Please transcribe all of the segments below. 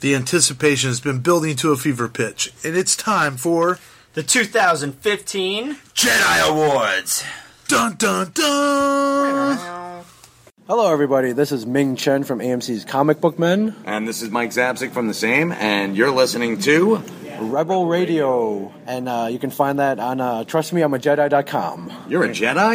The anticipation has been building to a fever pitch, and it's time for the 2015 Jedi Awards. Dun dun dun! Hello everybody, this is Ming Chen from AMC's Comic Book Men. And this is Mike Zapsik from the same, and you're listening to Rebel Radio. And you can find that on trustmeimajedi.com. You're a Jedi?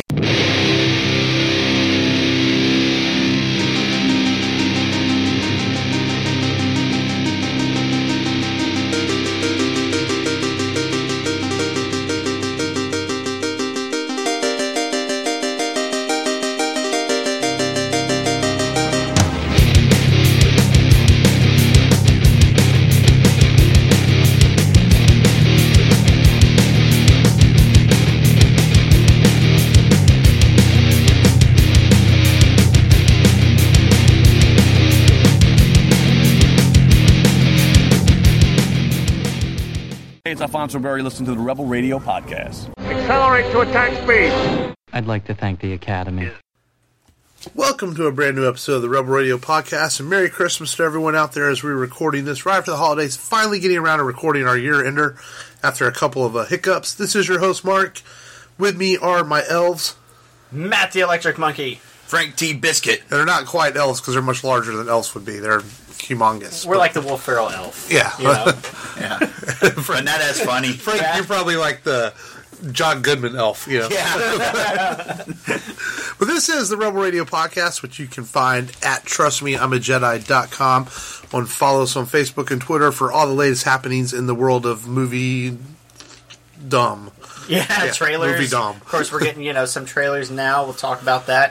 Hey, it's Alfonso Berry. Listen to the Rebel Radio podcast. Accelerate to attack speed. I'd like to thank the Academy. Welcome to a brand new episode of the Rebel Radio podcast, and Merry Christmas to everyone out there as we're recording this right after the holidays, finally getting around to recording our year-ender after a couple of hiccups. This is your host, Mark. With me are my elves. Matt the Electric Monkey. Frank T. Biscuit. And they're not quite elves because they're much larger than elves would be. They're humongous. We're like the Will Ferrell elf. Yeah. You know? Yeah. But not as funny. Frank, you're probably like the John Goodman elf, you know. Yeah. But this is the Rebel Radio podcast, which you can find at trustmeimajedi.com. Follow us on Facebook and Twitter for all the latest happenings in the world of movie dumb. Yeah, trailers. Movie dumb. Of course, we're getting, some trailers now. We'll talk about that.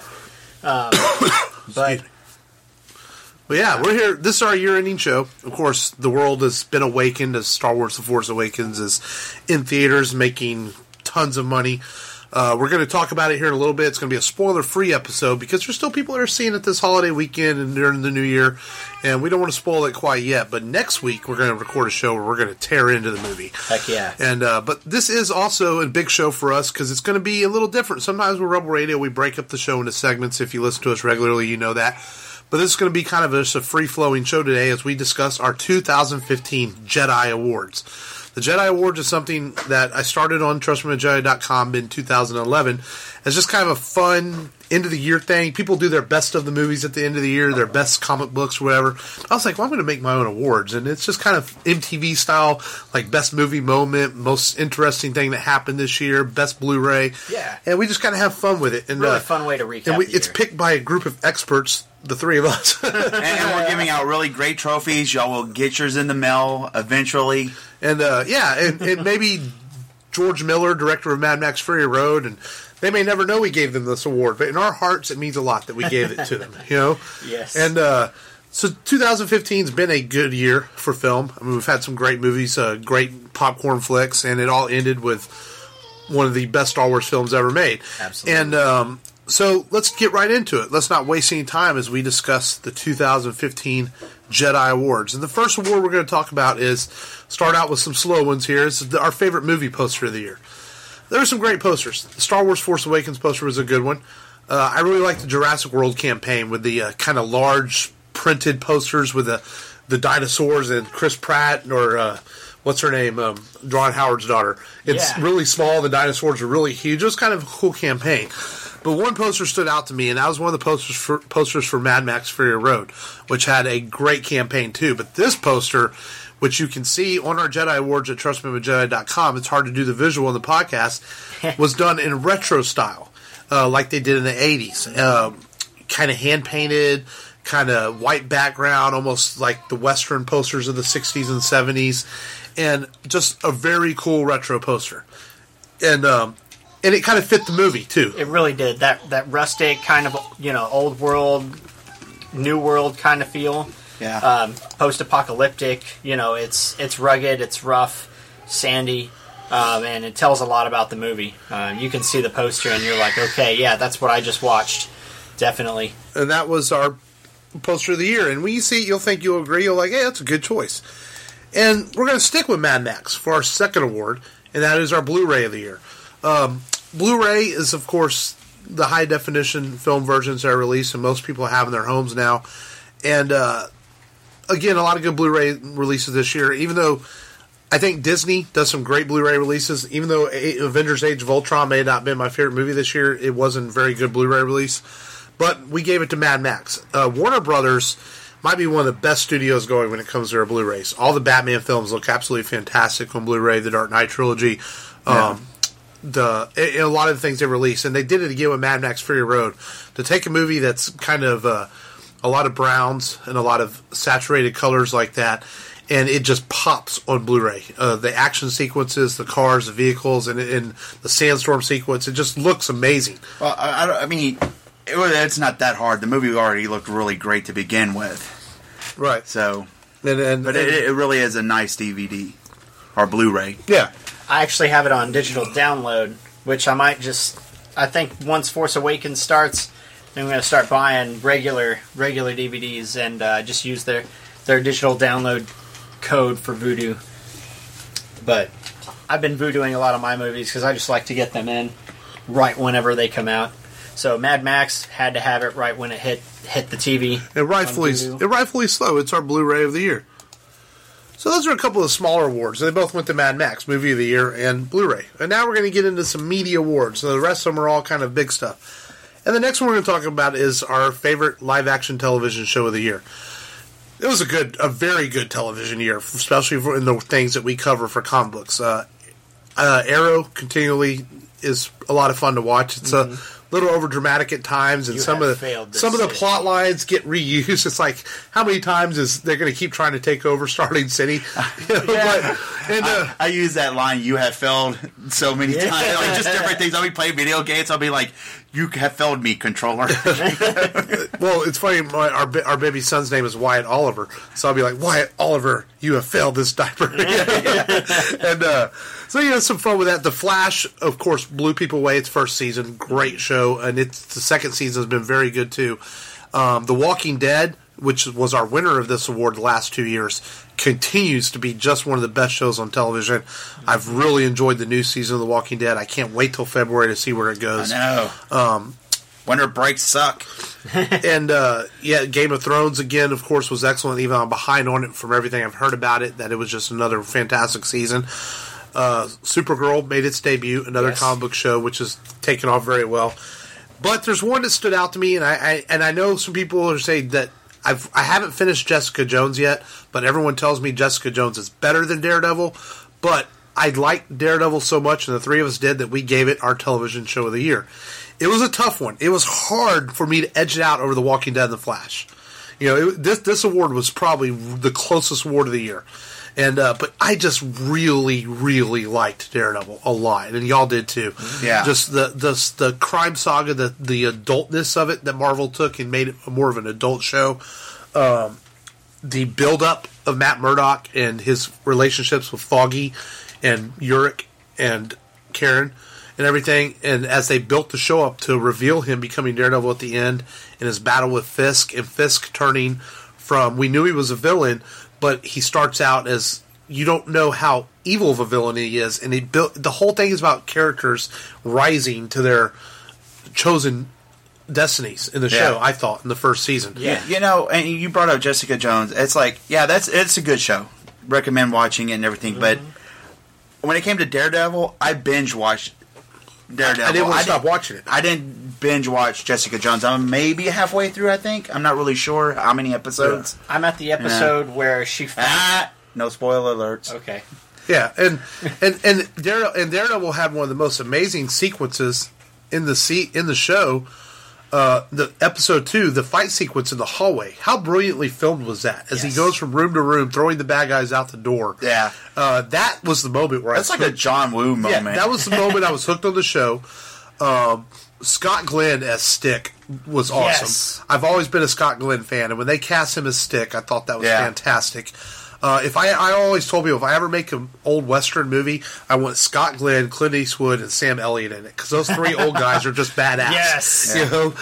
But yeah, we're here. This is our year-ending show. Of course, the world has been awakened as Star Wars The Force Awakens is in theaters making tons of money. We're going to talk about it here in a little bit. It's going to be a spoiler-free episode because there's still people that are seeing it this holiday weekend and during the new year, and we don't want to spoil it quite yet. But next week, we're going to record a show where we're going to tear into the movie. heck yeah. And but this is also a big show for us because it's going to be a little different. Sometimes with Rebel Radio, we break up the show into segments. If you listen to us regularly, you know that. But this is going to be kind of just a free-flowing show today as we discuss our 2015 Jedi Awards. The Jedi Awards is something that I started on trustmeimajedi.com in 2011 as just kind of a fun end-of-the-year thing. People do their best of the movies at the end of the year, their best comic books or whatever. I was like, well, I'm going to make my own awards. And it's just kind of MTV style, like best movie moment, most interesting thing that happened this year, best Blu-ray. Yeah. And we just kind of have fun with it. And Really fun way to recap and the it's year. picked by a group of experts, the three of us. And we're giving out really great trophies. Y'all will get yours in the mail eventually. And and maybe George Miller, director of Mad Max Fury Road, and they may never know we gave them this award, but in our hearts it means a lot that we gave it to them, you know? Yes. And so 2015's been a good year for film. I mean, we've had some great movies, great popcorn flicks, and it all ended with one of the best Star Wars films ever made. Absolutely. And so let's get right into it. Let's not waste any time as we discuss the 2015 Jedi Awards. And the first award we're going to talk about start out with some slow ones here. It's our favorite movie poster of the year. There are some great posters. The Star Wars Force Awakens poster was a good one. I really like the Jurassic World campaign with the kind of large printed posters with the dinosaurs and Chris Pratt or what's her name, Ron Howard's daughter. It's really small. The dinosaurs are really huge. It was kind of a cool campaign. But one poster stood out to me, and that was one of the posters for Mad Max Fury Road, which had a great campaign too. But this poster, which you can see on our Jedi Awards at trustmeimajedi.com, it's hard to do the visual in the podcast, was done in retro style, like they did in the 80s. Kind of hand-painted, kind of white background, almost like the Western posters of the 60s and 70s, and just a very cool retro poster. And it kind of fit the movie, too. It really did. That rustic kind of, old world, new world kind of feel. Yeah. Post-apocalyptic. It's rugged, it's rough, sandy, and it tells a lot about the movie. You can see the poster and you're like, okay, yeah, that's what I just watched. Definitely. And that was our poster of the year. And when you see it, you'll think you'll agree. You'll like, hey, that's a good choice. And we're going to stick with Mad Max for our second award, and that is our Blu-ray of the year. Blu-ray is, of course, the high-definition film versions that are released, and most people have in their homes now. And again, a lot of good Blu-ray releases this year, even though I think Disney does some great Blu-ray releases. Even though Avengers Age of Ultron may not have been my favorite movie this year, it wasn't a very good Blu-ray release. But we gave it to Mad Max. Warner Brothers might be one of the best studios going when it comes to their Blu-rays. All the Batman films look absolutely fantastic on Blu-ray, the Dark Knight trilogy, a lot of the things they released. And they did it again with Mad Max Fury Road. To take a movie that's kind of a lot of browns and a lot of saturated colors like that, and it just pops on Blu-ray. The action sequences, the cars, the vehicles, and the sandstorm sequence, it just looks amazing. Well, I mean, it's not that hard. The movie already looked really great to begin with. Right. So, but it really is a nice DVD or Blu-ray. Yeah. I actually have it on digital download, which I think once Force Awakens starts, then I'm going to start buying regular DVDs and just use their digital download code for Vudu. But I've been voodooing a lot of my movies because I just like to get them in right whenever they come out. So Mad Max had to have it right when it hit the TV. And rightfully so. It's our Blu-ray of the year. So those are a couple of smaller awards. They both went to Mad Max, Movie of the Year, and Blu-ray. And now we're going to get into some media awards. So the rest of them are all kind of big stuff. And the next one we're going to talk about is our favorite live-action television show of the year. It was a very good television year, especially in the things that we cover for comic books. Arrow continually is a lot of fun to watch. It's a little over dramatic at times, and some of the plot lines get reused. It's like, how many times is they're going to keep trying to take over Starling City? I use that line, "You have failed," so many times. Like, just different things. I'll be playing video games. I'll be like, "You have failed me, controller." Well, it's funny. Our baby son's name is Wyatt Oliver, so I'll be like, "Wyatt Oliver, you have failed this diaper." And so some fun with that. The Flash, of course, blew people away. Its first season, great show, and the second season has been very good too. The Walking Dead, which was our winner of this award the last 2 years, continues to be just one of the best shows on television. I've really enjoyed the new season of The Walking Dead. I can't wait till February to see where it goes. I know. Winter breaks suck. And Game of Thrones again, of course, was excellent. Even I'm behind on it from everything I've heard about it. That it was just another fantastic season. Supergirl made its debut, another comic book show, which has taken off very well. But there's one that stood out to me, and I know some people are saying that I haven't finished Jessica Jones yet, but everyone tells me Jessica Jones is better than Daredevil. But I liked Daredevil so much, and the three of us did, that we gave it our television show of the year. It was a tough one. It was hard for me to edge it out over The Walking Dead and The Flash. This award was probably the closest award of the year. And but I just really, really liked Daredevil a lot, and y'all did too. Yeah, just the crime saga, the adultness of it that Marvel took and made it more of an adult show. The build up of Matt Murdock and his relationships with Foggy and Urich and Karen and everything, and as they built the show up to reveal him becoming Daredevil at the end, and his battle with Fisk, and Fisk turning from, we knew he was a villain, but he starts out as, you don't know how evil of a villain he is, and the whole thing is about characters rising to their chosen destinies in the show. I thought in the first season, and you brought up Jessica Jones. It's like, it's a good show. Recommend watching it and everything. But when it came to Daredevil, I binge watched Daredevil. I didn't want to stop watching it. I didn't binge watch Jessica Jones. I'm maybe halfway through. I think I'm not really sure how many episodes. I'm at the episode where she. No spoiler alerts. Okay. Yeah, and Daredevil had one of the most amazing sequences in the show. The episode 2, the fight sequence in the hallway. How brilliantly filmed was that? As he goes from room to room, throwing the bad guys out the door. Yeah, that was the moment where that's like a John Woo moment. Yeah, that was the moment I was hooked on the show. Scott Glenn as Stick was awesome. Yes. I've always been a Scott Glenn fan, and when they cast him as Stick, I thought that was fantastic. I always told people, if I ever make an old Western movie, I want Scott Glenn, Clint Eastwood, and Sam Elliott in it, because those three old guys are just badass. Yes,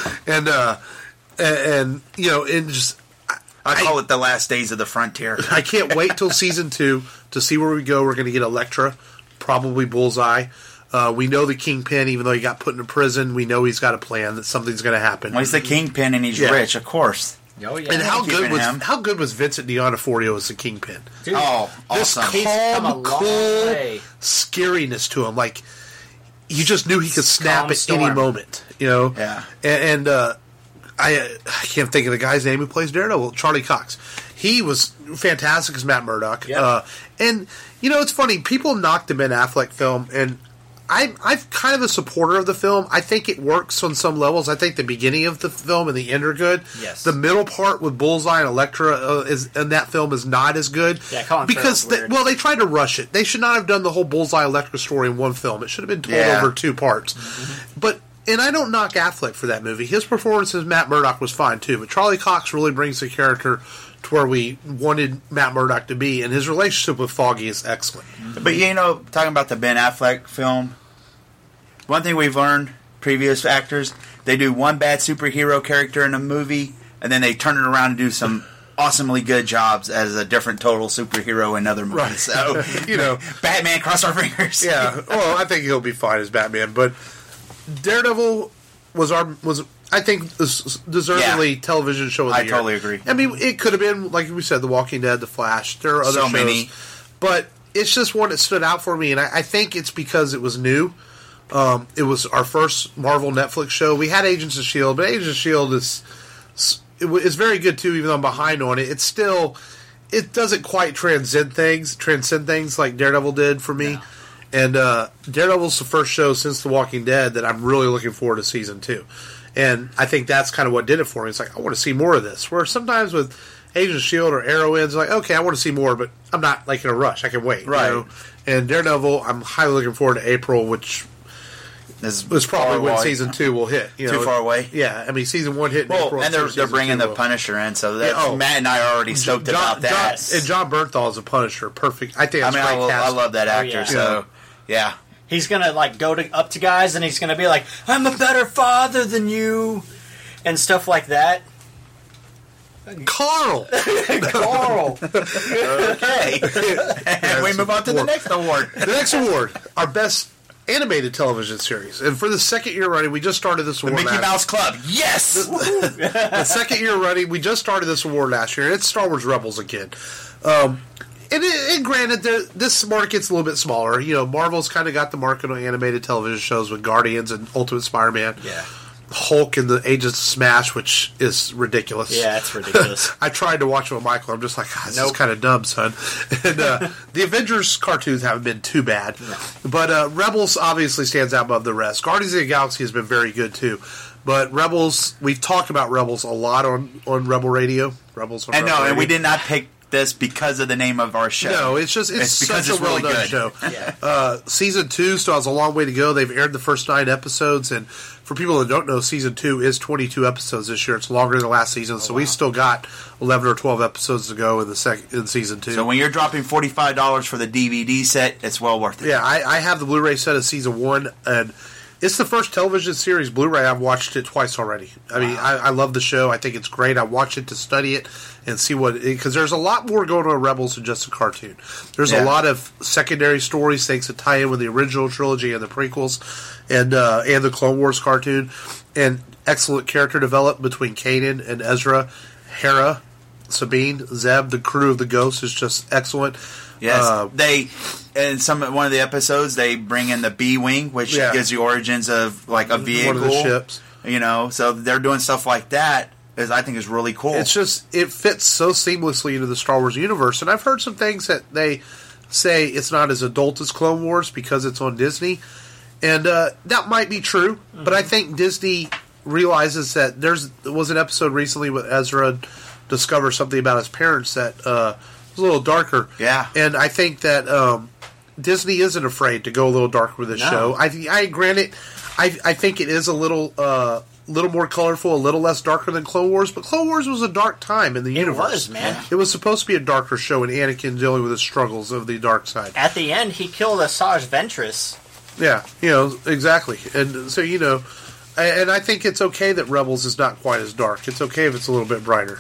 I call it the last days of the frontier. I can't wait till season 2 to see where we go. We're going to get Elektra, probably Bullseye. We know the Kingpin, even though he got put in prison, we know he's got a plan that something's going to happen. Well, he's the Kingpin and he's rich, of course. Oh yeah. And how Keeping good him. was Vincent D'Onofrio as the Kingpin? Dude, Oh, This awesome. He's come a calm, long cool way. scariness to him. Like, you just knew he could snap Calm at storm. any moment, you know? Yeah. And I can't think of the guy's name who plays Daredevil, Charlie Cox. He was fantastic as Matt Murdock. Yeah. And, you know, it's funny. People knocked the Ben Affleck film, and I'm kind of a supporter of the film. I think it works on some levels. I think the beginning of the film and the end are good. Yes. The middle part with Bullseye and Elektra in that film is not as good. Yeah, Colin because Farrell's weird. they tried to rush it. They should not have done the whole Bullseye Elektra story in one film. It should have been told Yeah. over 2 parts. But and I don't knock Affleck for that movie. His performance as Matt Murdock was fine too. But Charlie Cox really brings the character to where we wanted Matt Murdock to be, and his relationship with Foggy is excellent. But you know, talking about the Ben Affleck film, one thing we've learned, previous actors, they do one bad superhero character in a movie, and then they turn it around and do some awesomely good jobs as a different total superhero in other movies. Right. So, You know. Batman, cross our fingers. Yeah, well, I think he'll be fine as Batman, but Daredevil was I think deservedly Yeah. television show of the I year. totally agree. I mean, it could have been like we said, The Walking Dead, The Flash. There are other So shows, many. but it's just one that stood out for me, and I think it's because it was new. It was our first Marvel Netflix show. We had Agents of S.H.I.E.L.D., but Agents of S.H.I.E.L.D. is very good too, even though I'm behind on it. It's still, it doesn't quite transcend things like Daredevil did for me. And Daredevil's the first show since The Walking Dead that I'm really looking forward to season 2. And I think that's kind of what did it for me. It's like, I want to see more of this. Where sometimes with Agents of S.H.I.E.L.D. or Arrow ends, like, okay, I want to see more, but I'm not like in a rush. I can wait. Right. You know? And Daredevil, I'm highly looking forward to April, which It's is probably when away. season 2 will hit. You know? Too far away. Yeah, I mean, season 1 hit in Well, April. and they're season bringing 2 the will. Punisher in, so that's, Yeah, oh. Matt and I are already stoked about that. And John Bernthal is a Punisher. Perfect. I think I that's mean, great I casting. love that actor, yeah. so yeah. He's gonna like go up to guys and he's gonna be like, "I'm a better father than you," and stuff like that. Carl! Carl. Okay. And we move on to the next award. The next award, our best animated television series. And for the second year running, we just started this The award Mickey last Mouse Club. Yes! The second year running, we just started this award last year, and it's Star Wars Rebels again. And granted, this market's a little bit smaller. You know, Marvel's kind of got the market on animated television shows with Guardians and Ultimate Spider-Man. Yeah. Hulk and the Agents of Smash, which is ridiculous. Yeah, it's ridiculous. I tried to watch it with Michael. I'm just like, this is Nope. kind of dumb, son. And the Avengers cartoons haven't been too bad. But Rebels obviously stands out above the rest. Guardians of the Galaxy has been very good, too. But Rebels, we've talked about Rebels a lot on Rebel Radio. Rebels on And Rebel no, and we Radio. did not pick this because of the name of our show. No, it's just it's because such it's a well really done good. show. Yeah. Season 2 still has a long way to go. They've aired the first 9 episodes, and for people that don't know, season 2 is 22 episodes this year. It's longer than the last season, so we've still got 11 or 12 episodes to go in season 2. So when you're dropping $45 for the DVD set, it's well worth it. Yeah, I have the Blu-ray set of season 1, and it's the first television series Blu-ray. I've watched it twice already. I mean, I love the show. I think it's great. I watched it to study it and see because there's a lot more going on in Rebels than just a cartoon. There's a Yeah. lot of secondary stories, things that tie in with the original trilogy and the prequels, and the Clone Wars cartoon, and excellent character development between Kanan and Ezra, Hera, Sabine, Zeb. The crew of the Ghost is just excellent. Yes, they in one of the episodes they bring in the B-wing, which Yeah. gives the origins of like a vehicle, One of the ships. You know, so they're doing stuff like that. I think is really cool. It's just, it fits so seamlessly into the Star Wars universe. And I've heard some things that they say it's not as adult as Clone Wars because it's on Disney. And that might be true. But I think Disney realizes that there was an episode recently with Ezra discovers something about his parents that was a little darker. Yeah. And I think that Disney isn't afraid to go a little darker with this No. show. I grant I think it is a little more colorful, a little less darker than Clone Wars, but Clone Wars was a dark time in the universe. was, man. It was supposed to be a darker show, and Anakin dealing with the struggles of the dark side. At the end, he killed Asajj Ventress. Yeah, exactly. And so, and I think it's okay that Rebels is not quite as dark. It's okay if it's a little bit brighter,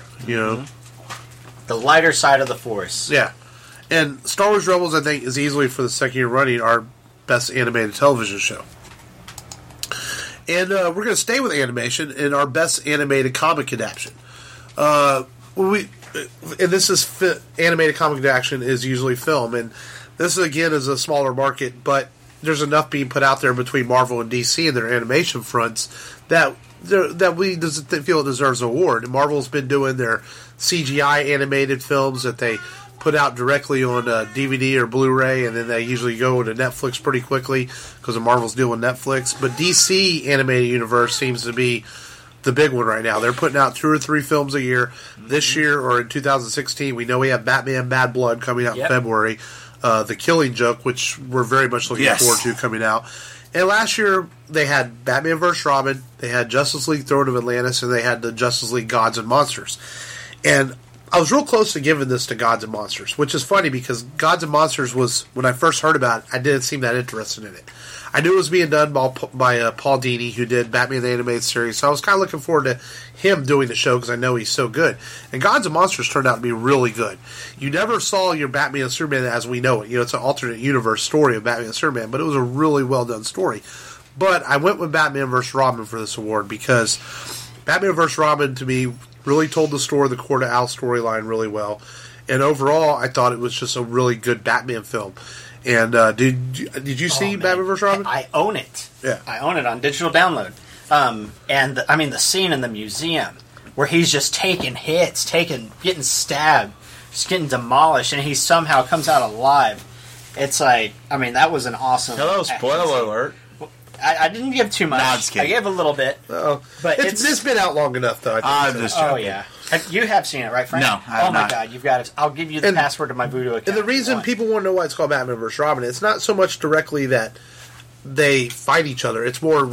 The lighter side of the Force. Yeah. And Star Wars Rebels, I think, is easily, for the second year running, our best animated television show. And we're going to stay with animation in our best animated comic adaptation. And this is animated comic to action is usually film, and this again is a smaller market, but there's enough being put out there between Marvel and DC and their animation fronts that we feel it deserves an award. And Marvel's been doing their CGI animated films that they put out directly on DVD or Blu-ray, and then they usually go to Netflix pretty quickly because of Marvel's deal with Netflix. But DC animated universe seems to be the big one right now. They're putting out 2 or 3 films a year. This year, or in 2016, we know we have Batman Bad Blood coming out in February. The Killing Joke, which we're very much looking forward to coming out. And last year, they had Batman vs. Robin, they had Justice League Throne of Atlantis, and they had the Justice League Gods and Monsters. And I was real close to giving this to Gods and Monsters, which is funny because Gods and Monsters was, when I first heard about it, I didn't seem that interested in it. I knew it was being done by Paul Dini, who did Batman the Animated Series, so I was kind of looking forward to him doing the show because I know he's so good. And Gods and Monsters turned out to be really good. You never saw your Batman and Superman as we know it. You know, it's an alternate universe story of Batman and Superman, but it was a really well-done story. But I went with Batman vs. Robin for this award because Batman vs. Robin, to me, really told the story, the Court of Owls storyline really well. And overall, I thought it was just a really good Batman film. And did you see Batman vs. Robin? I own it. Yeah, I own it on digital download. And the scene in the museum where he's just taking hits, getting stabbed, just getting demolished, and he somehow comes out alive. It's like, that was an awesome. Hello, spoiler alert. I didn't give too much. No, I'm just kidding. I gave a little bit. But it's been out long enough, though. I think just joking. Oh yeah. You have seen it, right, Frank? No, I have Oh my not. God, you've got it. I'll give you the password to my Voodoo account. And the reason people want to know why it's called Batman vs. Robin, it's not so much directly that they fight each other. It's more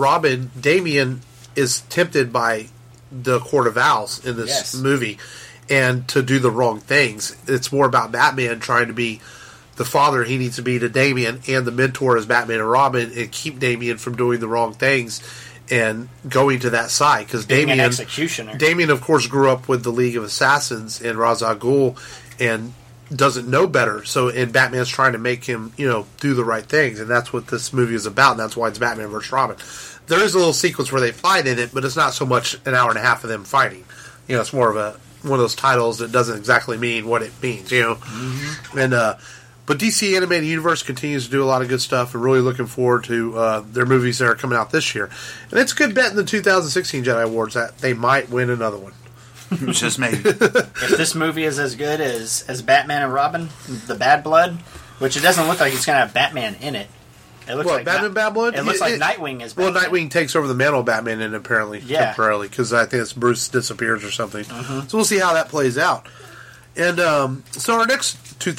Damian is tempted by the Court of Owls in this movie and to do the wrong things. It's more about Batman trying to be the father he needs to be to Damian and the mentor as Batman and Robin and keep Damian from doing the wrong things and going to that side. Because Damian, executioner. Damian, of course, grew up with the League of Assassins and Ra's al Ghul and doesn't know better. And Batman's trying to make him, do the right things. And that's what this movie is about, and that's why it's Batman vs. Robin. There is a little sequence where they fight in it, but it's not so much an hour and a half of them fighting. It's more of one of those titles that doesn't exactly mean what it means, Mm-hmm. And, but DC Animated Universe continues to do a lot of good stuff, and really looking forward to their movies that are coming out this year. And it's a good bet in the 2016 Jedi Awards that they might win another one. Just maybe. If this movie is as good as Batman and Robin, The Bad Blood, which it doesn't look like it's going to have Batman in it. It looks like Batman Bad Blood? It looks like Nightwing is Batman. Well, Nightwing takes over the mantle of Batman and apparently temporarily, because I think it's Bruce disappears or something. Mm-hmm. So we'll see how that plays out. And so our next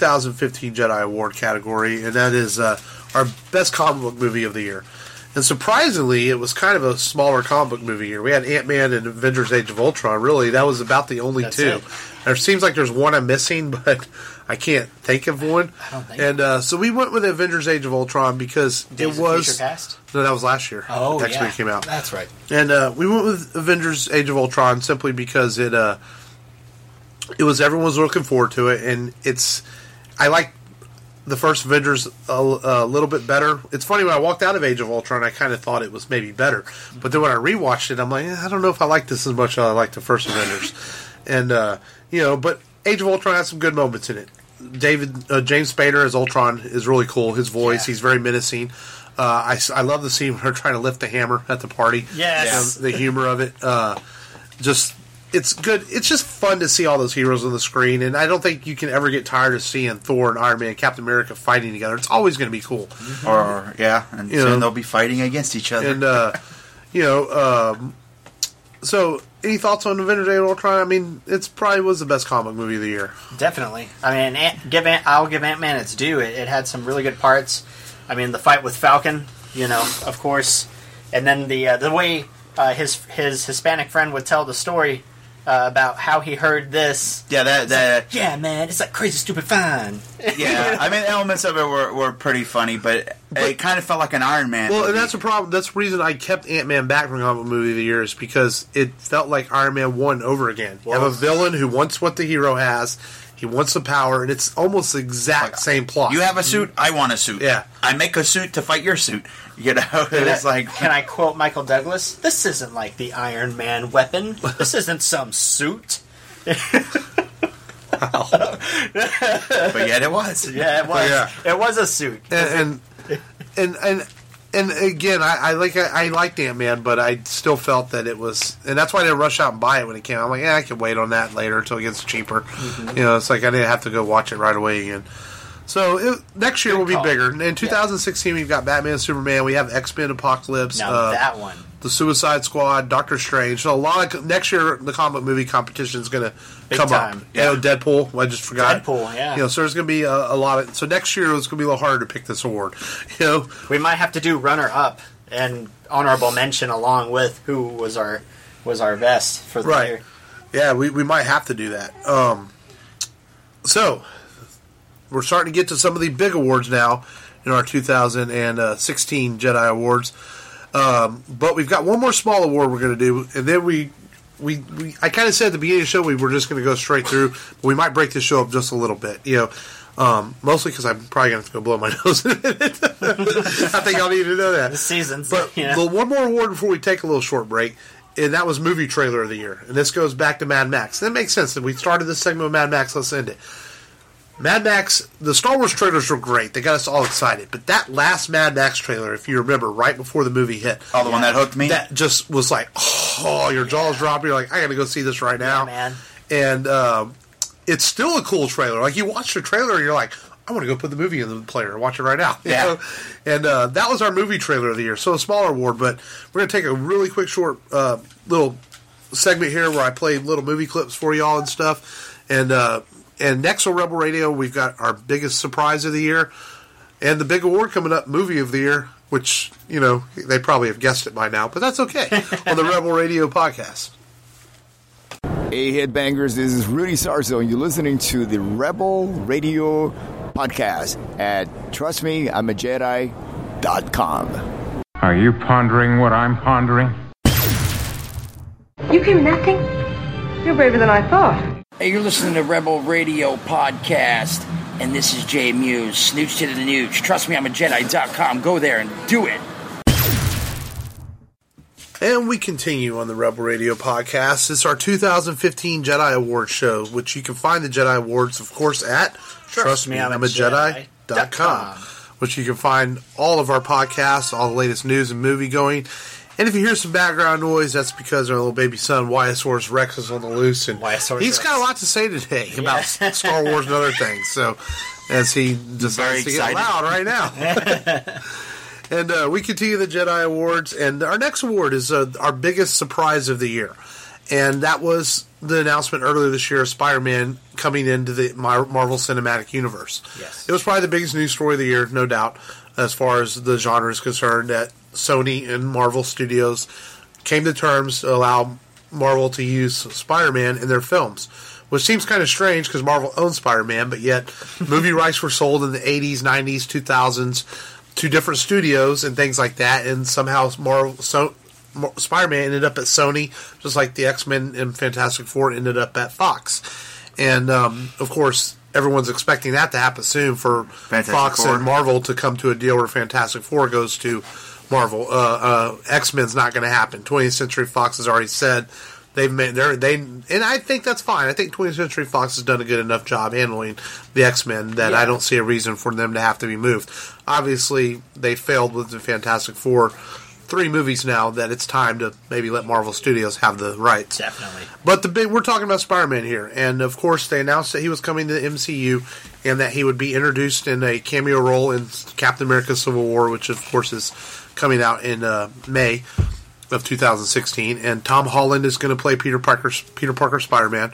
2015 Jedi Award category, and that is our best comic book movie of the year. And surprisingly, it was kind of a smaller comic book movie year. We had Ant-Man and Avengers Age of Ultron. Really, that was about the only two. There seems like there's one I'm missing, but I can't think of one. I don't think and so we went with Avengers Age of Ultron because Days it was... of Future Past? No, that was last year. Oh, Next week came out. That's right. And we went with Avengers Age of Ultron simply because it was everyone's looking forward to it, and I like the first Avengers a little bit better. It's funny, when I walked out of Age of Ultron, I kind of thought it was maybe better, but then when I rewatched it, I'm like, I don't know if I like this as much as I like the first Avengers. And but Age of Ultron has some good moments in it. James Spader as Ultron is really cool. His voice, he's very menacing. I love the scene where they're trying to lift the hammer at the party. Yes. The humor of it. It's good. It's just fun to see all those heroes on the screen, and I don't think you can ever get tired of seeing Thor and Iron Man and Captain America fighting together. It's always going to be cool. Mm-hmm. And soon they'll be fighting against each other. And, so any thoughts on Avengers Age of Ultron? I mean, it's probably was the best comic movie of the year. Definitely. I mean, I'll give Ant-Man its due. It had some really good parts. I mean, the fight with Falcon, of course, and then the way his Hispanic friend would tell the story about how he heard this. Yeah, yeah, man, it's like crazy, stupid fun. Yeah, I mean, elements of it were pretty funny, but it kind of felt like an Iron Man movie. And that's the problem. That's the reason I kept Ant-Man back from comic movie of the year, is because it felt like Iron Man 1 over again. You have a villain who wants what the hero has. He wants the power, and it's almost the exact same plot. You have a suit, I want a suit. Yeah. I make a suit to fight your suit. It's like... Can I quote Michael Douglas? This isn't like the Iron Man weapon. This isn't some suit. But yet it was. Yeah, it was. Yeah. It was a suit. And again, I liked Ant-Man, but I still felt that it was, and that's why I didn't rush out and buy it when it came out. I'm like, I can wait on that later until it gets cheaper. Mm-hmm. You know, it's like I didn't have to go watch it right away again. So next year will be call. bigger. In 2016, we've got Batman, Superman. We have X-Men, Apocalypse. Now that one. The Suicide Squad, Doctor Strange. So a lot of next year, the comic movie competition is going to come time. up. Yeah. Deadpool. I just forgot. Deadpool, yeah. You know, so there's going to be a lot of. So next year it's going to be a little harder to pick this award. You know, We might have to do runner-up and honorable mention along with who was our best for the Right. year. yeah, we might have to do that. So we're starting to get to some of the big awards now in our 2016 Jedi Awards. But we've got one more small award we're going to do, and then I kind of said at the beginning of the show we were just going to go straight through, but we might break this show up just a little bit, you know, mostly because I'm probably going to have to go blow my nose in it. I think I'll need to know that. The seasons. But the one more award before we take a little short break, and that was Movie Trailer of the Year, and this goes back to Mad Max. And that makes sense that we started this segment with Mad Max. Let's end it. Mad Max, the Star Wars trailers were great. They got us all excited. But that last Mad Max trailer, if you remember, right before the movie hit, Oh, the one that hooked me? that just was like, oh, your jaws drop. You're like, I got to go see this right now. man. And it's still a cool trailer. Like, you watch the trailer and you're like, I want to go put the movie in the player and watch it right now. You Yeah. know? And that was our movie trailer of the year. So a smaller award, but we're going to take a really quick, short little segment here where I play little movie clips for y'all and stuff. And next on Rebel Radio, we've got our biggest surprise of the year and the big award coming up, Movie of the Year, which, you know, they probably have guessed it by now, but that's okay, on the Rebel Radio podcast. Hey, headbangers, this is Rudy Sarzo, and you're listening to the Rebel Radio podcast at TrustMeI'mAJedi.com. Are you pondering what I'm pondering? You came with nothing? You're braver than I thought. Hey, you're listening to Rebel Radio Podcast, and this is Jay Muse, Snooch to the Nooch. Trust me, I'm a Jedi.com. Go there and do it. And we continue on the Rebel Radio podcast. It's our 2015 Jedi Awards show, which you can find the Jedi Awards, of course, at TrustMeI'mAJedi.com, which you can find all of our podcasts, all the latest news and movie going. And if you hear some background noise, that's because our little baby son, Wyosaurus Rex, is on the loose. And he's got a lot to say today about Star Wars and other things. So, as he decides to get loud right now. And we continue the Jedi Awards. And our next award is our biggest surprise of the year. And that was the announcement earlier this year of Spider-Man coming into the Marvel Cinematic Universe. Yes. It was probably the biggest news story of the year, no doubt, as far as the genre is concerned, that Sony and Marvel Studios came to terms to allow Marvel to use Spider-Man in their films, which seems kind of strange because Marvel owns Spider-Man, but yet movie rights were sold in the 80s, 90s, 2000s to different studios and things like that, and somehow Spider-Man ended up at Sony, just like the X-Men and Fantastic Four ended up at Fox. And, of course, everyone's expecting that to happen soon for Fox and Marvel to come to a deal where Fantastic Four goes to Marvel. X-Men's not going to happen. 20th Century Fox has already said and I think that's fine. I think 20th Century Fox has done a good enough job handling the X-Men that I don't see a reason for them to have to be moved. Obviously, they failed with the Fantastic Four 3 movies now that it's time to maybe let Marvel Studios have the rights. Definitely. But we're talking about Spider-Man here, and of course they announced that he was coming to the MCU and that he would be introduced in a cameo role in Captain America: Civil War, which of course is coming out in May of 2016. And Tom Holland is going to play Peter Parker Spider-Man.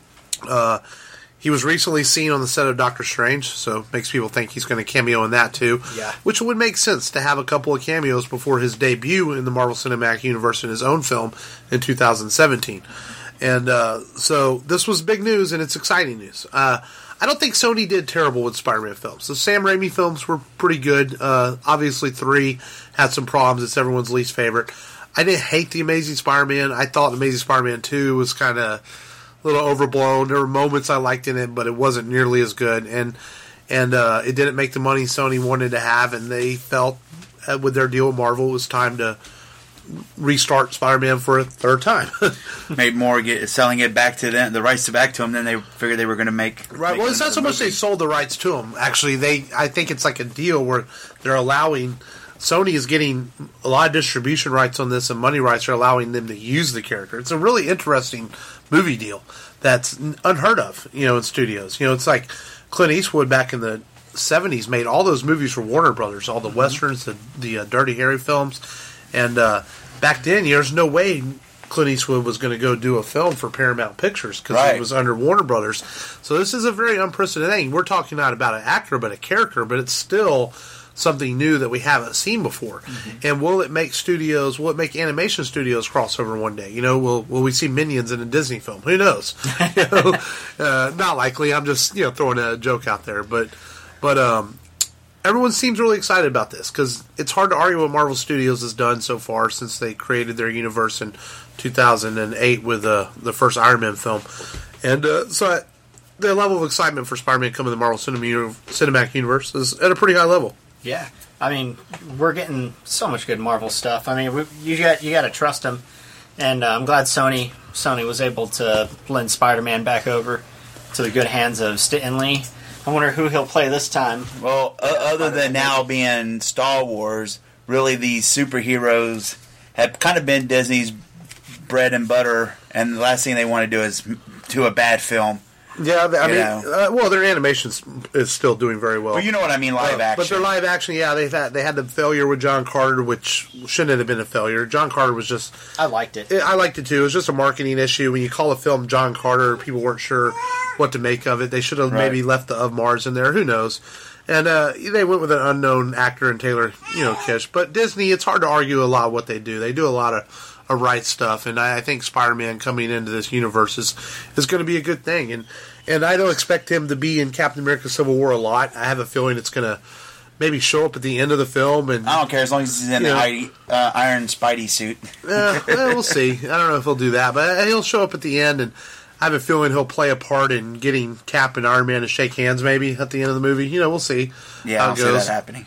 He was recently seen on the set of Doctor Strange, so it makes people think he's going to cameo in that too. Yeah. Which would make sense to have a couple of cameos before his debut in the Marvel Cinematic Universe in his own film in 2017. And so this was big news, and it's exciting news. I don't think Sony did terrible with Spider-Man films. The Sam Raimi films were pretty good. Obviously 3 had some problems. It's everyone's least favorite. I didn't hate The Amazing Spider-Man. I thought Amazing Spider-Man 2 was kind of a little overblown. There were moments I liked in it, but it wasn't nearly as good. And it didn't make the money Sony wanted to have, and they felt with their deal with Marvel it was time to restart Spider-Man for a third time. Made more selling it back to them, the rights back to them, than they figured they were going to make. Right. Well, it's not so much they sold the rights to them. Actually, I think it's like a deal where they're allowing. Sony is getting a lot of distribution rights on this, and money rights are allowing them to use the character. It's a really interesting movie deal that's unheard of, in studios. It's like Clint Eastwood back in the 70s made all those movies for Warner Brothers, all the westerns, the Dirty Harry films, and back then, there's no way Clint Eastwood was going to go do a film for Paramount Pictures because it was under Warner Brothers. So this is a very unprecedented thing. We're talking not about an actor, but a character, but it's still something new that we haven't seen before. And will it make animation studios cross over one day? Will we see Minions in a Disney film? Who knows? Not likely. I'm just throwing a joke out there, but everyone seems really excited about this because it's hard to argue what Marvel Studios has done so far since they created their universe in 2008 with the first Iron Man film, and so the level of excitement for Spider-Man coming to the Marvel Cinematic Universe is at a pretty high level. Yeah, I mean, we're getting so much good Marvel stuff. I mean, you got to trust them, and I'm glad Sony was able to lend Spider-Man back over to the good hands of Stan Lee. I wonder who he'll play this time. Well, other than now being Star Wars, really these superheroes have kind of been Disney's bread and butter, and the last thing they want to do is do a bad film. Yeah, well, their animation is still doing very well. Well, you know what I mean, live action. But their live action, yeah, they had the failure with John Carter, which shouldn't have been a failure. John Carter was just... I liked it. I liked it, too. It was just a marketing issue. When you call a film John Carter, people weren't sure what to make of it. They should have maybe left the Of Mars in there. Who knows? And they went with an unknown actor in Taylor, Kitsch. But Disney, it's hard to argue a lot of what they do. They do a lot of right stuff, and I think Spider-Man coming into this universe is going to be a good thing. And I don't expect him to be in Captain America: Civil War a lot. I have a feeling it's going to maybe show up at the end of the film. And I don't care as long as he's in the Iron Spidey suit. We'll see. I don't know if he'll do that, but he'll show up at the end, and I have a feeling he'll play a part in getting Cap and Iron Man to shake hands maybe at the end of the movie. We'll see. Yeah, I'll see that happening.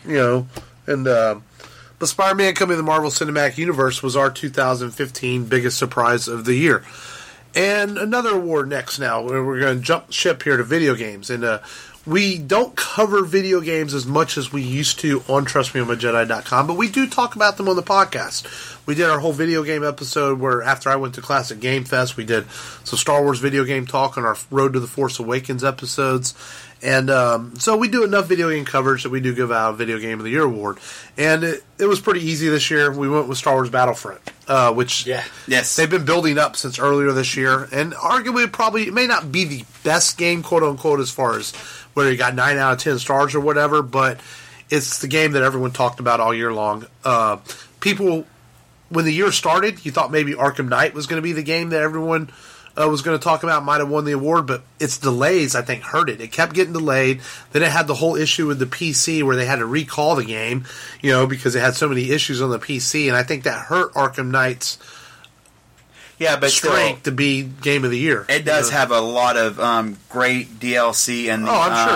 But Spider-Man coming to the Marvel Cinematic Universe was our 2015 biggest surprise of the year. And another award next now. We're going to jump ship here to video games. And we don't cover video games as much as we used to on TrustMeI'mAJedi.com, but we do talk about them on the podcast. We did our whole video game episode where after I went to Classic Game Fest, we did some Star Wars video game talk on our Road to the Force Awakens episodes. And so we do enough video game coverage that we do give out a Video Game of the Year award. And it was pretty easy this year. We went with Star Wars Battlefront, which they've been building up since earlier this year. And arguably, it may not be the best game, quote-unquote, as far as whether you got 9 out of 10 stars or whatever, but it's the game that everyone talked about all year long. People, when the year started, you thought maybe Arkham Knight was going to be the game that everyone was going to talk about, might have won the award, but its delays, I think, hurt it. It kept getting delayed. Then it had the whole issue with the PC where they had to recall the game, because it had so many issues on the PC, and I think that hurt Arkham Knight's strength to be Game of the Year. It does have a lot of great DLC and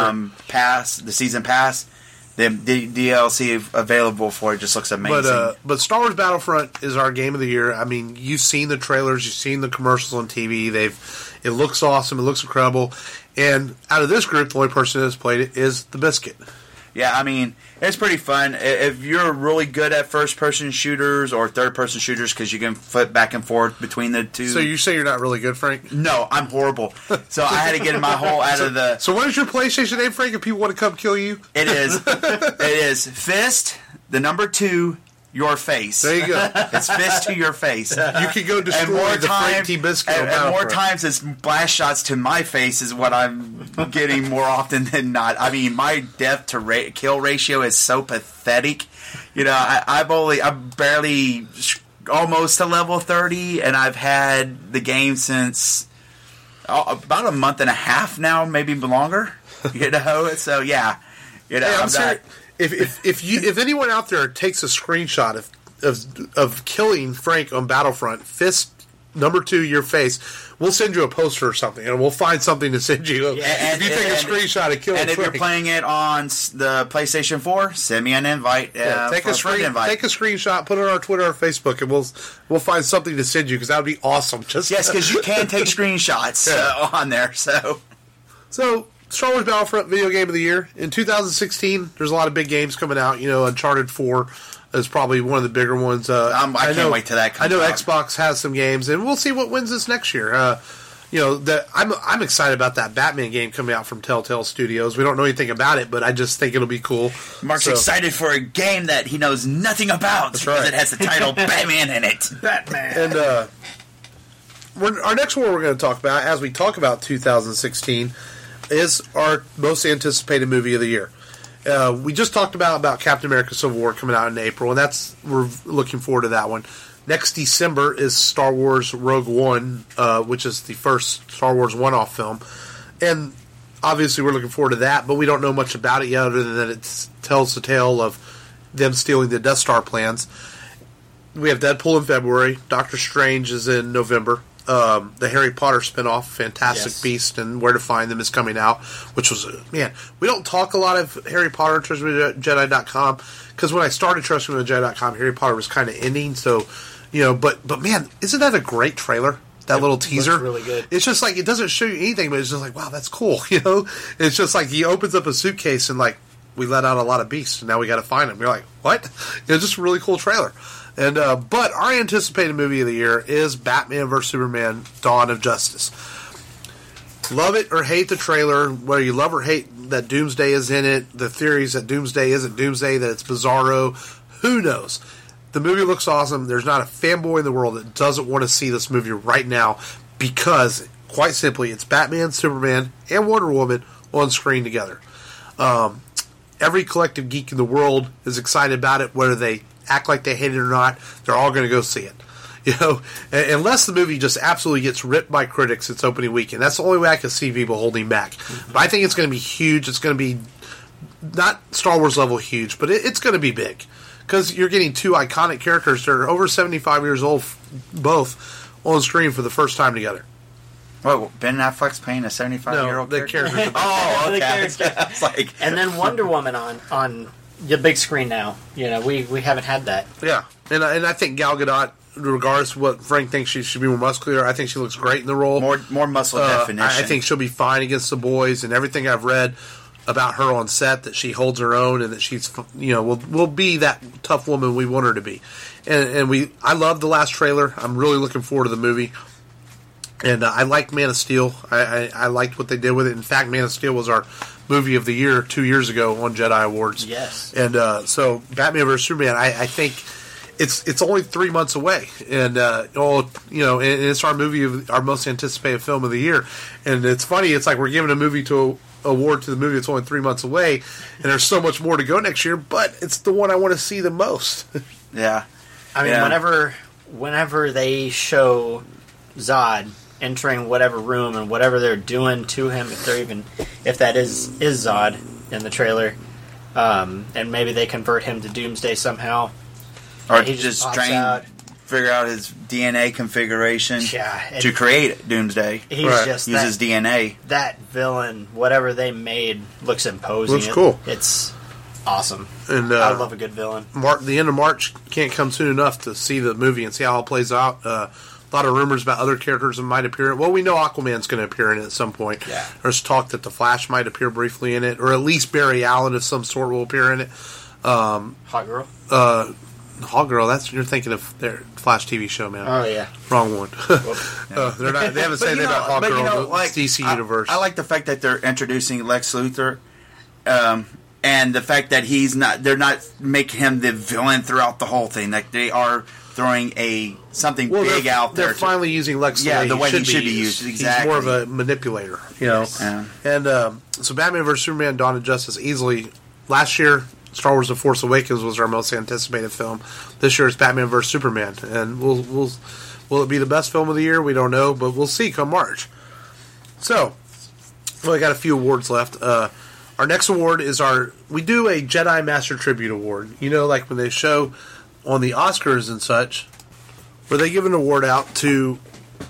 the season pass. The DLC available for it just looks amazing. But Star Wars Battlefront is our Game of the Year. I mean, you've seen the trailers, you've seen the commercials on TV. It looks awesome. It looks incredible. And out of this group, the only person that has played it is the Biscuit. Yeah, I mean, it's pretty fun. If you're really good at first-person shooters or third-person shooters, because you can flip back and forth between the two. So you say you're not really good, Frank? No, I'm horrible. So I had to get my whole out of the... So what is your PlayStation name, Frank, if people want to come kill you? It is Fist, the number 2, your face. There you go. It's Fist to your face. You can go destroy the Frank T. Biscuit. And more times it's blast shots to my face is what I'm getting more often than not. I mean, my death to kill ratio is so pathetic. I'm barely almost to level 30, and I've had the game since about a month and a half now, maybe longer. So yeah. I'm sorry. If anyone out there takes a screenshot of killing Frank on Battlefront, Fist number 2, your face. We'll send you a poster or something, and we'll find something to send you. Yeah, if you take a screenshot of Killing And if Frank. you're playing it on the PlayStation 4, send me an invite. Take a screenshot, put it on our Twitter or Facebook, and we'll find something to send you, because that would be awesome. Yes, because you can take screenshots on there. So, Star Wars Battlefront Video Game of the Year. In 2016, there's a lot of big games coming out. Uncharted 4 is probably one of the bigger ones. I can't wait till that comes out. I know out. Xbox has some games, and we'll see what wins this next year. I'm excited about that Batman game coming out from Telltale Studios. We don't know anything about it, but I just think it'll be cool. Mark's excited for a game that he knows nothing about because it has the title Batman in it. Batman. And our next one we're going to talk about, as we talk about 2016, is our most anticipated movie of the year. We just talked about Captain America Civil War coming out in April, and we're looking forward to that one. Next December is Star Wars Rogue One, which is the first Star Wars one-off film. And obviously we're looking forward to that, but we don't know much about it yet other than that it tells the tale of them stealing the Death Star plans. We have Deadpool in February. Doctor Strange is in November. The Harry Potter spinoff, Fantastic Beasts and Where to Find Them, is coming out, which was, man, we don't talk a lot of Harry Potter on TrustMeTheJedi.com, because when I started TrustMeTheJedi.com, Harry Potter was kind of ending, so, but man, isn't that a great trailer? That little teaser? Looks really good. It's just like, it doesn't show you anything, but it's just like, wow, that's cool, It's just like, he opens up a suitcase and like, we let out a lot of beasts, and now we got to find them. You're like, what? It's just a really cool trailer. And but our anticipated movie of the year is Batman vs. Superman: Dawn of Justice. Love it or hate the trailer, whether you love or hate that Doomsday is in it, the theories that Doomsday isn't Doomsday, that it's Bizarro, who knows? The movie looks awesome. There's not a fanboy in the world that doesn't want to see this movie right now, because, quite simply, it's Batman, Superman, and Wonder Woman on screen together. Every collective geek in the world is excited about it, whether they act like they hate it or not. They're all going to go see it. Unless the movie just absolutely gets ripped by critics its opening weekend. That's the only way I can see people holding back. But I think it's going to be huge. It's going to be not Star Wars level huge, but it's going to be big. Because you're getting two iconic characters that are over 75 years old, both, on screen for the first time together. Well, Ben Affleck's playing a 75-year-old character. Oh, okay. The character. It's like, and then Wonder Woman on the big screen now. We haven't had that. Yeah, and I think Gal Gadot, regardless of what Frank thinks she should be more muscular, I think she looks great in the role. More muscle definition. I think she'll be fine against the boys, and everything I've read about her on set, that she holds her own and that she's will be that tough woman we want her to be. And I love the last trailer. I'm really looking forward to the movie. And I liked Man of Steel. I liked what they did with it. In fact, Man of Steel was our movie of the year 2 years ago on Jedi Awards. Yes. And so Batman vs. Superman, I think it's only 3 months away, and and it's our movie, our most anticipated film of the year. And it's funny, it's like we're giving a movie award to the movie that's only 3 months away, and there's so much more to go next year. But it's the one I want to see the most. Yeah. I mean, whenever they show Zod entering whatever room and whatever they're doing to him, if that is Zod in the trailer, and maybe they convert him to Doomsday somehow, or he just figure out his DNA configuration to create Doomsday. He's just uses DNA. That villain, whatever they made, looks imposing. Looks cool. It's awesome. And I love a good villain. The end of March can't come soon enough to see the movie and see how it plays out. A lot of rumors about other characters that might appear. Well, we know Aquaman's going to appear in it at some point. Yeah. There's talk that the Flash might appear briefly in it, or at least Barry Allen of some sort will appear in it. Hot Girl? Hot Girl, you're thinking of their Flash TV show, man. Oh, yeah. Wrong one. They're not. They haven't said they're not Hot Girl. It's DC Universe. I like the fact that they're introducing Lex Luthor, and the fact that they're not making him the villain throughout the whole thing. Like, they are throwing something big out there. They're finally using Lex the way he should be used. Exactly. He's more of a manipulator, Yes. And so Batman vs. Superman: Dawn of Justice, easily last year, Star Wars: The Force Awakens was our most anticipated film. This year it's Batman vs. Superman, and will it be the best film of the year? We don't know, but we'll see come March. So, we got a few awards left. Our next award is we do a Jedi Master Tribute Award. Like when they show on the Oscars and such, where they give an award out to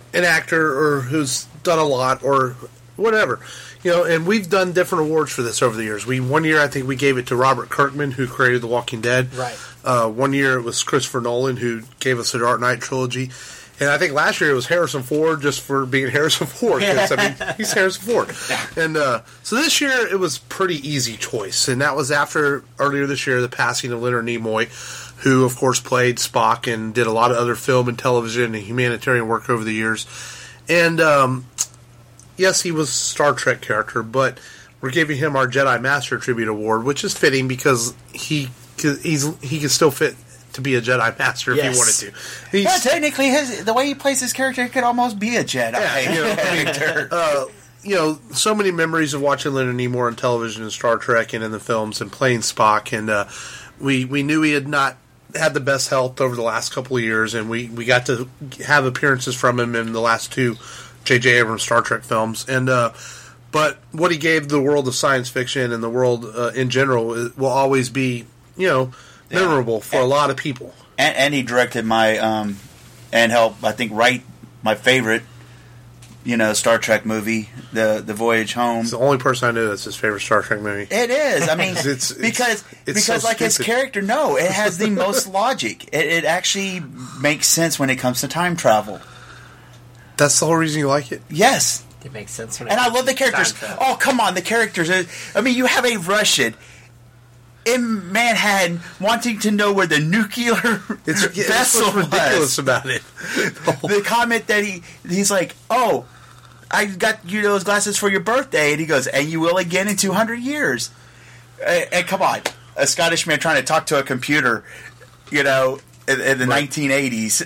an actor or who's done a lot or whatever. And we've done different awards for this over the years. One year, I think we gave it to Robert Kirkman, who created The Walking Dead. Right. One year, it was Christopher Nolan, who gave us the Dark Knight trilogy. And I think last year it was Harrison Ford, just for being Harrison Ford. 'Cause, he's Harrison Ford. And so this year, it was pretty easy choice. And that was after, earlier this year, the passing of Leonard Nimoy, who, of course, played Spock and did a lot of other film and television and humanitarian work over the years. And yes, he was a Star Trek character, but we're giving him our Jedi Master Tribute Award, which is fitting because he can still fit to be a Jedi Master if he wanted to. Technically, the way he plays his character could almost be a Jedi character. So many memories of watching Leonard Nimoy on television and Star Trek and in the films and playing Spock, and we knew he had not had the best health over the last couple of years, and we got to have appearances from him in the last two J.J. Abrams Star Trek films, and but what he gave the world of science fiction and the world in general will always be, memorable for a lot of people. And he directed my and helped, I think, write my favorite, Star Trek movie, the Voyage Home. It's the only person I know that's his favorite Star Trek movie. It is. I mean, because so like his stupid. character, it has the most logic. It actually makes sense when it comes to time travel. That's the whole reason you like it? Yes. It makes sense. And I love the characters. Oh, come on, the characters. I mean, you have a Russian in Manhattan wanting to know where the nuclear vessel what's ridiculous about it. The comment that he's like, oh, I got you those glasses for your birthday. And he goes, and you will again in 200 years. And come on, a Scottish man trying to talk to a computer, in the 1980s,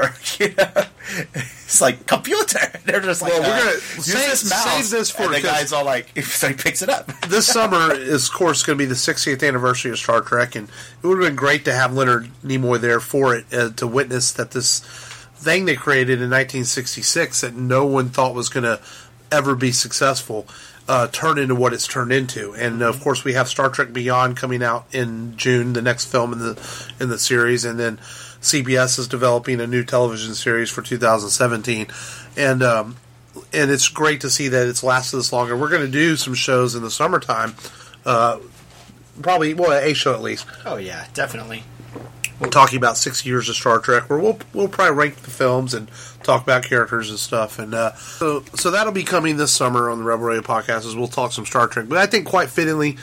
it's like computer. They're just like, well, we're gonna use this mouse. Save this for and the guy's all like, so he picks it up. This summer is, of course, going to be the 60th anniversary of Star Trek, and it would have been great to have Leonard Nimoy there for it to witness that this thing they created in 1966 that no one thought was going to ever be successful turn into what it's turned into. And of course, we have Star Trek Beyond coming out in June, the next film in the series, and then CBS is developing a new television series for 2017, and it's great to see that it's lasted this longer. We're going to do some shows in the summertime, probably a show at least. Oh yeah, definitely. We're talking about 6 years of Star Trek, where we'll probably rank the films and talk about characters and stuff. And so that'll be coming this summer on the Rebel Radio podcast, as we'll talk some Star Trek. But I think quite fittingly,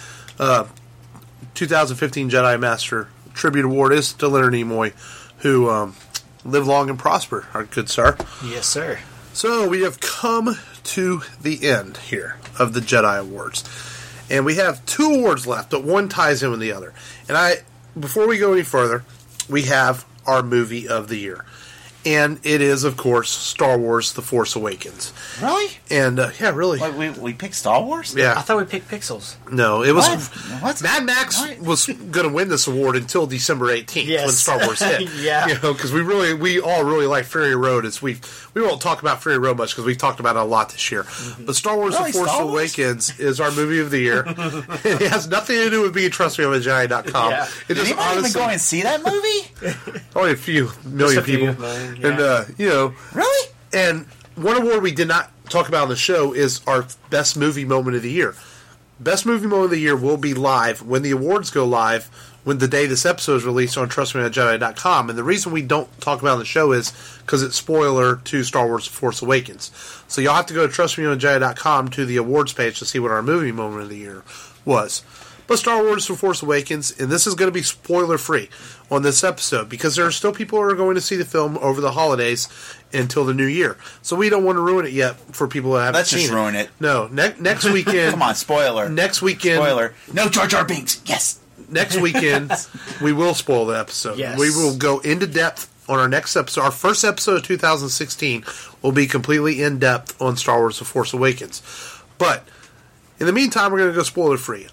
2015 Jedi Master Tribute Award is to Leonard Nimoy, who live long and prosper, our good sir. Yes, sir. So we have come to the end here of the Jedi Awards. And we have 2 awards left, but one ties in with the other. And before we go any further, we have our movie of the year. And it is, of course, Star Wars The Force Awakens. Really? And, yeah, really. Wait, we picked Star Wars? Yeah. I thought we picked Pixels. No, it was... What? Mad Max was going to win this award until December 18th when Star Wars hit. Yeah. Because we all really like Fury Road. We won't talk about Fury Road much because we've talked about it a lot this year. Mm-hmm. But Star Wars The Force Awakens is our movie of the year. It has nothing to do with being TrustMeOnTheJedi.com. Yeah. Did anybody even go and see that movie? Only a few million people. And, Really? And one award we did not talk about on the show is our best movie moment of the year. Best movie moment of the year will be live when the awards go live, when the day this episode is released on TrustMeOnTheJedi.com. And the reason we don't talk about it on the show is because it's spoiler to Star Wars The Force Awakens. So you'll have to go to TrustMeOnTheJedi.com to the awards page to see what our movie moment of the year was. But Star Wars The Force Awakens, and this is going to be spoiler-free on this episode, because there are still people who are going to see the film over the holidays until the new year. So we don't want to ruin it yet for people who haven't seen it. Let's just ruin it. No, next weekend... Come on, spoiler. Next weekend... Spoiler. No Jar Jar Binks. Yes. Next weekend, we will spoil the episode. Yes. We will go into depth on our next episode. Our first episode of 2016 will be completely in depth on Star Wars The Force Awakens. But in the meantime, we're going to go spoiler-free.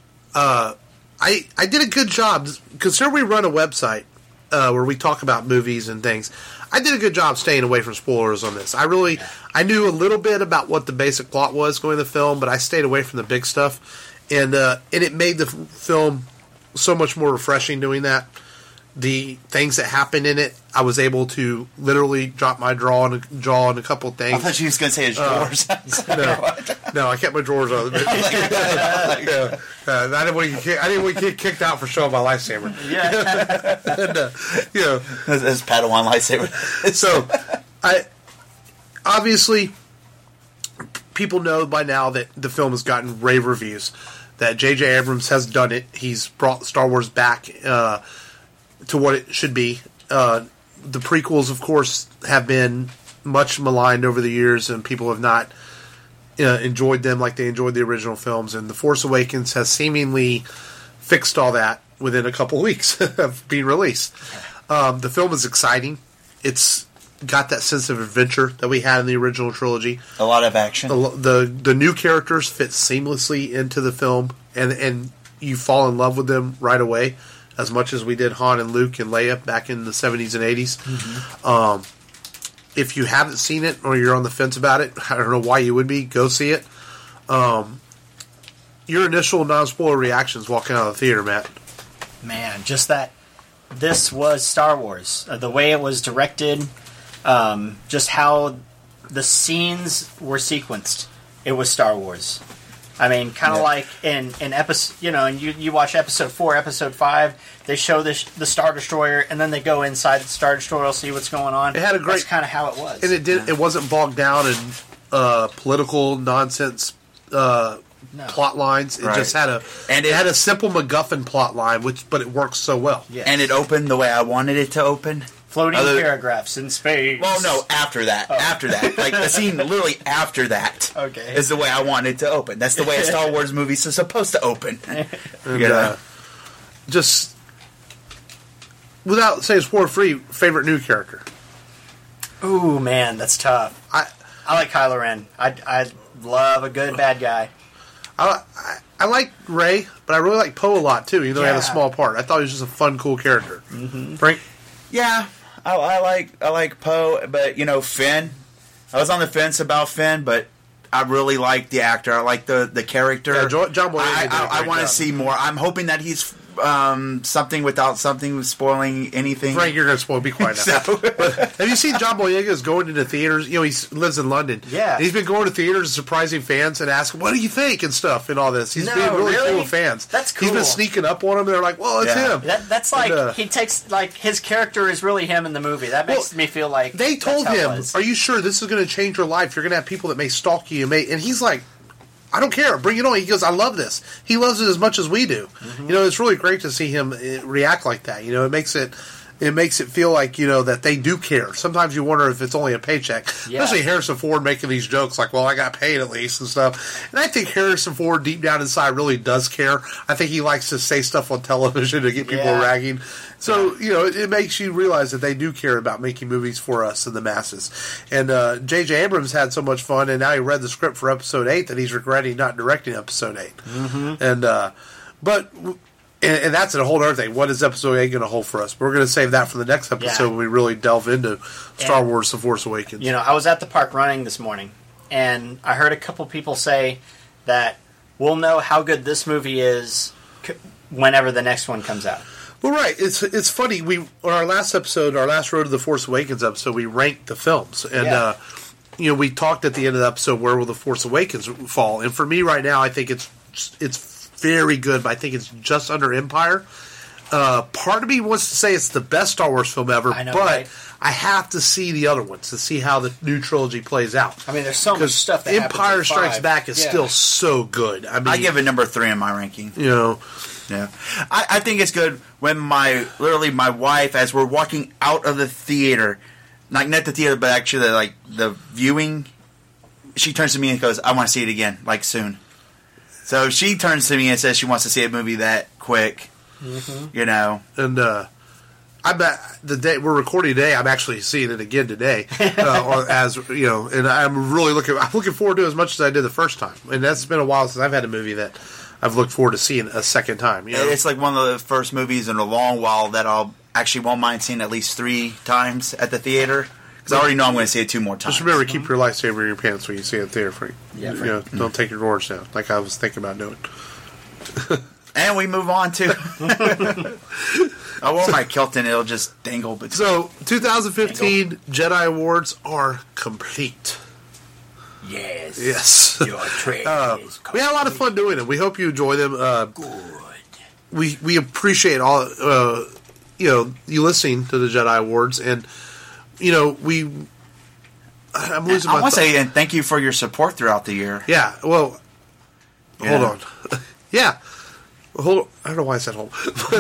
I did a good job. Consider we run a website where we talk about movies and things. I did a good job staying away from spoilers on this. I knew a little bit about what the basic plot was going to the film, but I stayed away from the big stuff. And it made the film so much more refreshing doing that. the things that happen in it, I was able to literally drop my jaw on a couple of things. I thought you was going to say his drawers. No, I kept my drawers on. I didn't want to get kicked out for showing my lightsaber. Yeah. And, his Padawan lightsaber. So, obviously, people know by now that the film has gotten rave reviews. That J.J. Abrams has done it. He's brought Star Wars back to what it should be. The prequels, of course, have been much maligned over the years, and people have not enjoyed them like they enjoyed the original films. And The Force Awakens has seemingly fixed all that within a couple of weeks of being released. The film is exciting. It's got that sense of adventure that we had in the original trilogy. A lot of action. The new characters fit seamlessly into the film, and you fall in love with them right away, as much as we did Han and Luke and Leia back in the 70s and 80s. Mm-hmm. If you haven't seen it or you're on the fence about it, I don't know why you would be. Go see it. Your initial non-spoiler reactions walking out of the theater, Matt. Man, just that this was Star Wars. The way it was directed, just how the scenes were sequenced. It was Star Wars. I mean, kind of like in episode, and you watch episode 4, episode 5, they show the Star Destroyer, and then they go inside the Star Destroyer, see what's going on. It had a great, that's kind of how it was, and it wasn't bogged down in political nonsense plot lines. It just had it had a simple MacGuffin plot line, but it works so well. Yes. And it opened the way I wanted it to open. Floating paragraphs in space. Well, no, after that. Oh. After that. Like, the scene literally after that is the way I wanted it to open. That's the way a Star Wars movie is supposed to open. And, just, without saying spoiler-free, favorite new character? Ooh, man, that's tough. I like Kylo Ren. I love a good bad guy. I like Rey, but I really like Poe a lot, too, even though he had a small part. I thought he was just a fun, cool character. Mm-hmm. Frank? Yeah. I like Poe, but Finn. I was on the fence about Finn, but I really like the actor. I like the character. Yeah, John Boyega. I want to see more. I'm hoping that he's something without something spoiling anything. Frank, you're going to spoil. Be quiet now. But have you seen John Boyega is going into theaters? He lives in London. Yeah. And he's been going to theaters and surprising fans and asking, what do you think? And stuff and all this. He's being really cool with fans. That's cool. He's been sneaking up on them. They're like, well, it's him. That's like, he takes, like, his character is really him in the movie. That makes me feel like they told him, are you sure this is going to change your life? You're going to have people that may stalk you. And he's like, I don't care. Bring it on. He goes, I love this. He loves it as much as we do. Mm-hmm. It's really great to see him react like that. It makes it feel like, that they do care. Sometimes you wonder if it's only a paycheck. Yeah. Especially Harrison Ford making these jokes like, well, I got paid at least and stuff. And I think Harrison Ford deep down inside really does care. I think he likes to say stuff on television to get people ragging. So, it makes you realize that they do care about making movies for us and the masses. And J.J. Abrams had so much fun, and now he read the script for Episode 8 that he's regretting not directing Episode 8. Mm-hmm. And that's a whole other thing. What is Episode 8 going to hold for us? We're going to save that for the next episode when we really delve into Star Wars The Force Awakens. I was at the park running this morning, and I heard a couple people say that we'll know how good this movie is whenever the next one comes out. Well, right. It's funny. On our last episode, our last Road to the Force Awakens episode, we ranked the films. And, we talked at the end of the episode, where will the Force Awakens fall? And for me right now, I think it's very good, but I think it's just under Empire. Part of me wants to say it's the best Star Wars film ever, but I have to see the other ones to see how the new trilogy plays out. I mean, there's so much stuff that Empire Strikes Back is still so good. I mean, I give it number 3 in my ranking. Yeah, I think it's good when my wife, as we're walking out of the theater, like not the theater, but actually the viewing, she turns to me and goes, "I want to see it again, like soon." So she turns to me and says she wants to see a movie that quick. Mm-hmm. And I bet the day we're recording today, I'm actually seeing it again today. And I'm really looking forward to it as much as I did the first time. And that's been a while since I've had a movie that I've looked forward to seeing a second time. It's like one of the first movies in a long while that I'll actually won't mind seeing at least 3 times at the theater. Because I already know I'm going to see it 2 more times. Just remember, keep your lightsaber in your pants when you see it there, Frank. Yeah, Frank. Don't take your drawers down, like I was thinking about doing. And we move on to I wore my kilt and it'll just dangle. Between. So, 2015 Jedi Awards are complete. Yes. Yes. Your train is we had a lot of fun doing it. We hope you enjoy them. good. We appreciate all you listening to the Jedi Awards, and I'm losing my. I want to say and thank you for your support throughout the year. Yeah. Well, hold on. Yeah. Hold on. I don't know why I said hold.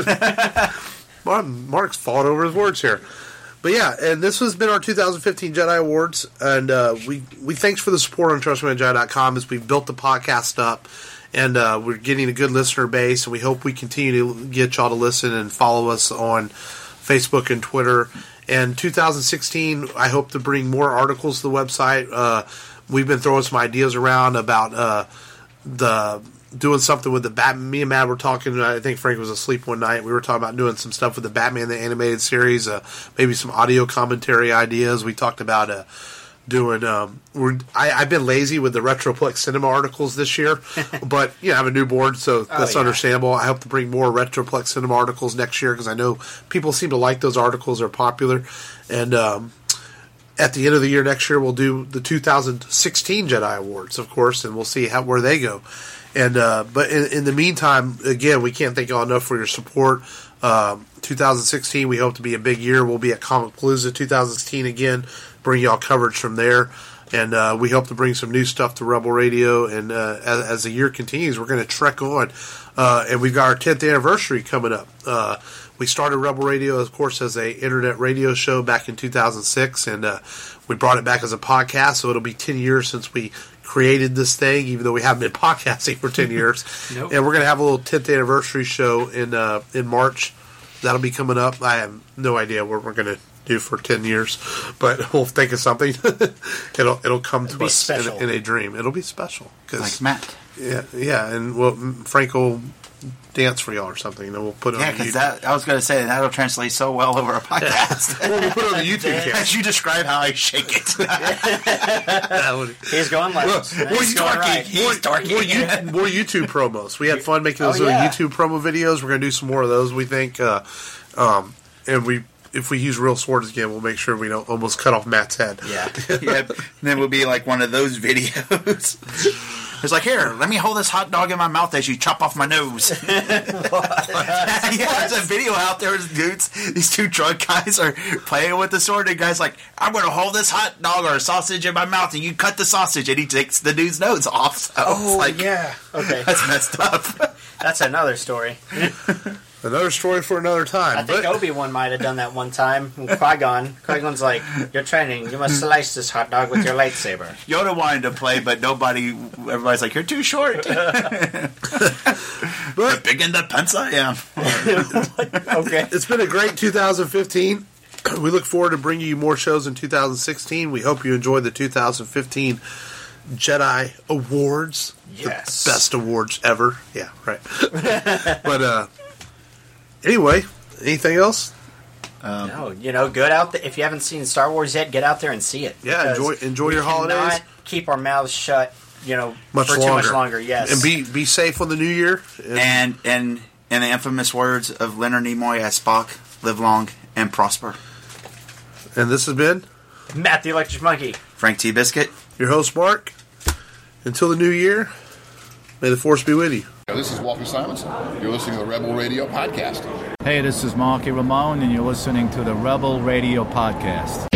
Mark's falling over his words here. But yeah, and this has been our 2015 Jedi Awards, and we thanks for the support on TrustMeOnJedi.com as we've built the podcast up, and we're getting a good listener base, and we hope we continue to get y'all to listen and follow us on Facebook and Twitter. And 2016, I hope to bring more articles to the website. We've been throwing some ideas around about doing something with the Batman. Me and Matt were talking. I think Frank was asleep one night. We were talking about doing some stuff with the Batman the Animated Series, maybe some audio commentary ideas. We talked about doing. I've been lazy with the Retroplex Cinema articles this year, but I have a newborn, so that's understandable. I hope to bring more Retroplex Cinema articles next year because I know people seem to like those articles. They're popular, and at the end of the year next year, we'll do the 2016 Jedi Awards, of course, and we'll see where they go. And but in the meantime, again, we can't thank y'all enough for your support. 2016, we hope to be a big year. We'll be at Comic Palooza 2016 again, bring y'all coverage from there. And we hope to bring some new stuff to Rebel Radio. And as the year continues, we're going to trek on. And we've got our 10th anniversary coming up. We started Rebel Radio, of course, as a internet radio show back in 2006, and we brought it back as a podcast. So it'll be 10 years since we created this thing, even though we haven't been podcasting for 10 years. Nope. And we're going to have a little 10th anniversary show in March. That'll be coming up. I have no idea what we're going to do for 10 years, but we'll think of something. It'll come to us in a dream. It'll be special. Like Matt. Yeah, and Frank will dance for y'all or something, and then we'll put it on because I was going to say that'll translate so well over a podcast. Well, we'll put it on the YouTube channel. As you describe how I shake it. He's going left. He's going right. More YouTube promos. We had fun making those little YouTube promo videos. We're going to do some more of those, we think. And if we use real swords again, we'll make sure we don't almost cut off Matt's head. Yeah. And then we'll be like one of those videos. It's like, here, let me hold this hot dog in my mouth as you chop off my nose. There's a video out there with dudes. These two drunk guys are playing with the sword. And the guy's like, I'm going to hold this hot dog or sausage in my mouth, and you cut the sausage, and he takes the dude's nose off. So yeah. Okay. That's messed up. That's another story. Another story for another time. I think Obi-Wan might have done that one time. Qui-Gon's like, you're training. You must slice this hot dog with your lightsaber. Yoda wanted to play, but everybody's like, you're too short. But big in the pants I am. Okay. It's been a great 2015. We look forward to bringing you more shows in 2016. We hope you enjoyed the 2015 Jedi Awards. Yes. The best awards ever. Yeah, right. But, anyway, anything else? No, good out there. If you haven't seen Star Wars yet, get out there and see it. Yeah, enjoy your holidays. Not keep our mouths shut, too much longer. Yes, and be safe on the new year. And in the infamous words of Leonard Nimoy as Spock, live long and prosper. And this has been Matt the Electric Monkey, Frank T. Biscuit, your host Mark. Until the new year, may the Force be with you. This is Walter Simonson. You're listening to the Rebel Radio Podcast. Hey, this is Marky Ramone, and you're listening to the Rebel Radio Podcast.